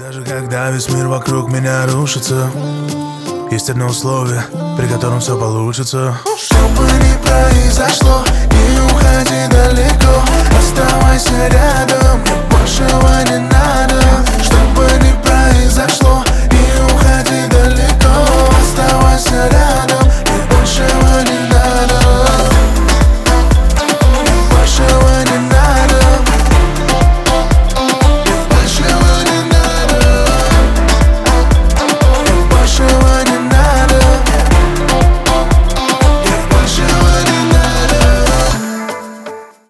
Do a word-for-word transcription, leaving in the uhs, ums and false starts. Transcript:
Даже когда весь мир вокруг меня рушится, есть одно условие, при котором все получится. Что бы ни произошло, не уходи далеко.